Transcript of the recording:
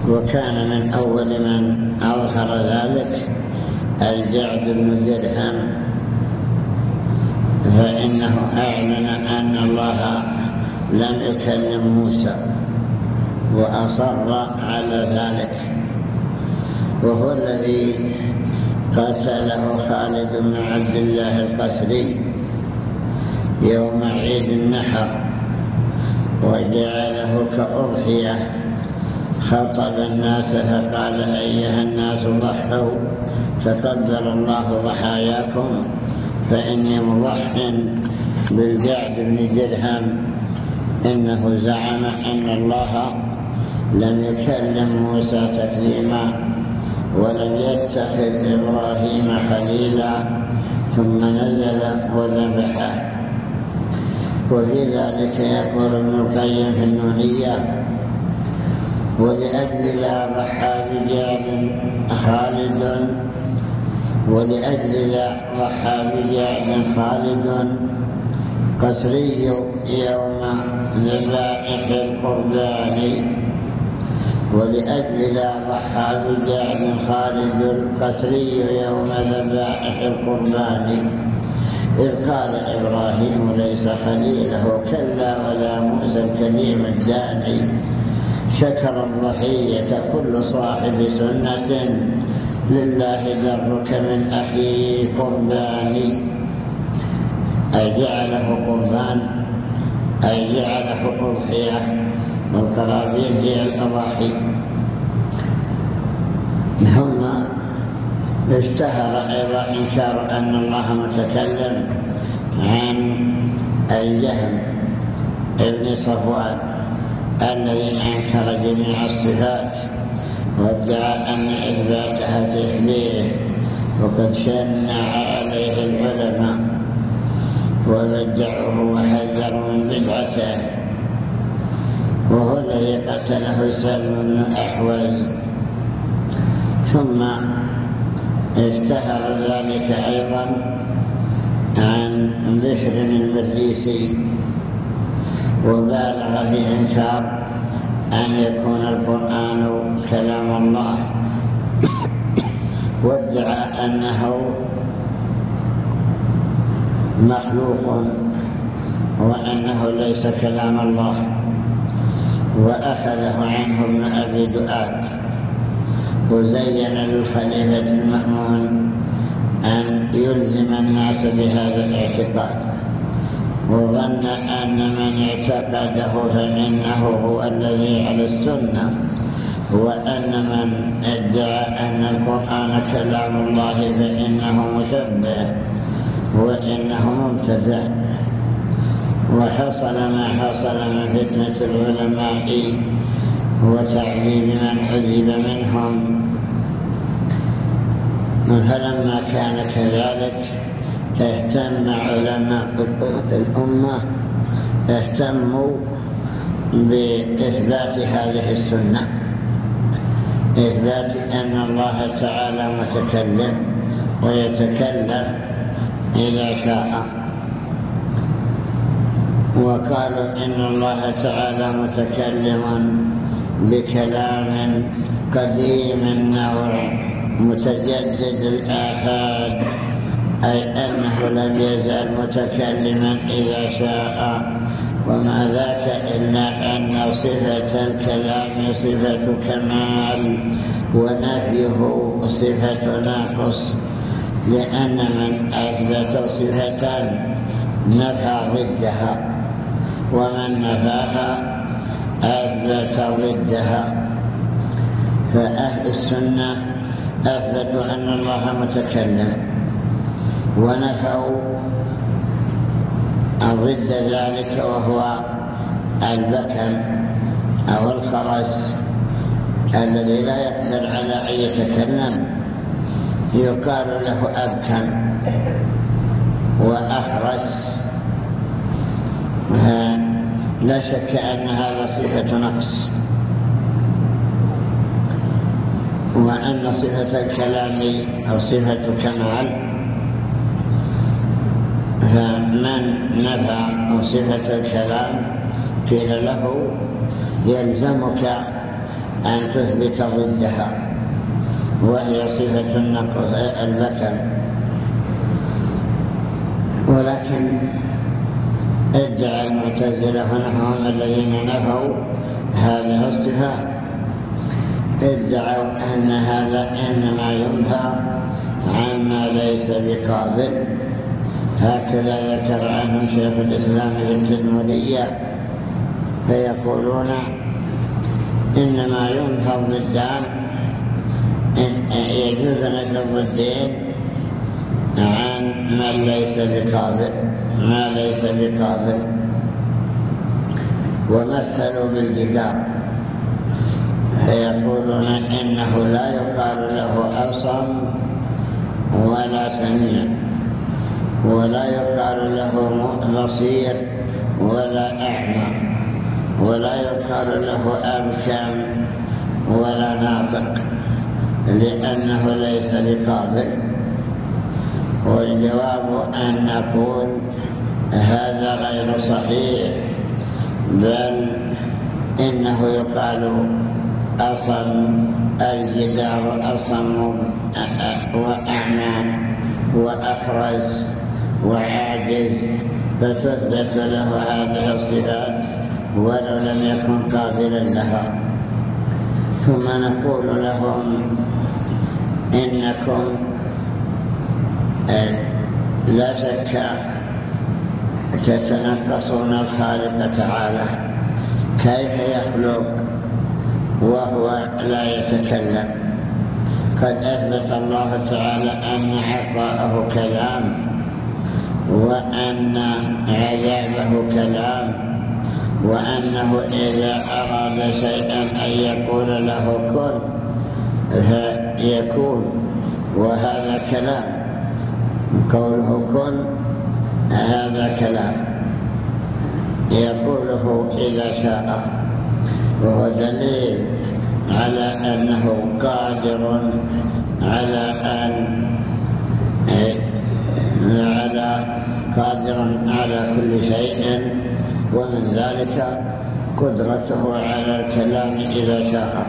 وكان من أول من أظهر ذلك الجعد بن درهم، فإنه أعلن أن الله لم يكلم موسى وأصر على ذلك، وهو الذي قتله خالد بن عبد الله القسري يوم عيد النحر وجعله كأضحية، خطب الناس فقال: أيها الناس ضحوا تقبل الله ضحاياكم، فإني مضح بالجعد بن درهم، إنه زعم أن الله لم يكلم موسى تكليما ولم يتخذ إبراهيم خليلا، ثم نزل وذبحه. وفي ذلك يقول ابن القيم في النونية: ولأجل لا ضحى بجعد خالد قسري يوم ذبائح القربان. ولأجل لا ضحى بجعد خالد القسري يوم ذبائح القربان، إذ قال إبراهيم ليس خليله كلا ولا موسى الكليم الداني. شكر الضحية كل صاحب سنة، لله درك من أخي قرباني، أي جعله قربان، أي جعله أضحية، والقرابين هي الأضاحي. ثم اشتهر أيضا إنكار أن الله متكلم عن الجهم ابن صفوان الذي أنكر جميع الصفات وادعى أن إثباتها تشبيه، وقد شنع عليه العلماء وبدعوه وحذروا من بدعته، وهو الذي قتله سلم بن أحوز. ثم اشتهر ذلك أيضا عن بشر المريسي، وبالغ في إنكار أن يكون القرآن كلام الله، وادعى أنه مخلوق وأنه ليس كلام الله، وأخذه عنه ابن أبي دؤاد. وزين للخليفة المأمون أن يلزم الناس بهذا الاعتقاد، وظن أن من اعتقده فإنه هو الذي على السنة، وأن من ادعى أن القرآن كلام الله فإنه مشبه وإنه مبتدع. وحصل ما حصل من فتنة العلماء وتعذيب من عذب منهم. فلما كان كذلك اهتم علماء الأمة اهتموا بإثبات هذه السنة، إثبات أن الله تعالى متكلم ويتكلم إذا شاء. وقالوا إن الله تعالى متكلم بكلام قديم النوع متجدد الآحاد، أي أنه لم يزال متكلما إذا شاء، وما ذاك إلا أن صفة الكلام صفة كمال ونفيه صفة ناقص، لأن من أثبت صفة نفى ضدها، ومن نفاها أثبت ضدها. فأهل السنة أثبتوا أن الله متكلم، ونفوا ضد ذلك وهو البكم أو الخرس الذي لا يقدر على أن يتكلم، يقال له أبكم وأخرس. لا شك أن هذا صفة نقص، وأن صفة الكلام أو صفة كمال، فمن نفى صفة الكلام قيل له يلزمك أن تثبت ضدها، وهي صفة البكم. ولكن ادعى المعتزلة ونحوهم الذين نفوا هذه الصفات، ادعوا أن هذا إنما ينهى عما ليس بقابل. هكذا ذكر عنهم شيخ الإسلام ابن تيمية، فيقولون إنما ينهى الضدان، يجوز نفي الضدين عن من ليس بقابل، ما ليس بقابل. ومثلوا بالجدار، فيقولون إنه لا يقال له أصم ولا سميع، ولا يقال له بصير ولا أعمى، ولا يقال له أبكم ولا ناطق، لأنه ليس بقابل. والجواب أن نقول هذا غير صحيح، بل إنه يقال أصم الجدار، أصم وأعمى وأخرس وعاجز، فتثبت له هذه الصفات ولو لم يكن قابلا لها. ثم نقول لهم إنكم لا شك تتنقصون الخالق تعالى، كيف يخلق وهو لا يتكلم؟ قد أثبت الله تعالى أن عطاءه كلام، وأن عذابه كلام، وأنه إذا أراد شيئا أن يقول له كن فيكون، وهذا كلام. قوله كن هذا كلام يقوله إذا شاء، وهو دليل على أنه قادر على كل شيء، ومن ذلك قدرته على الكلام إذا شاء.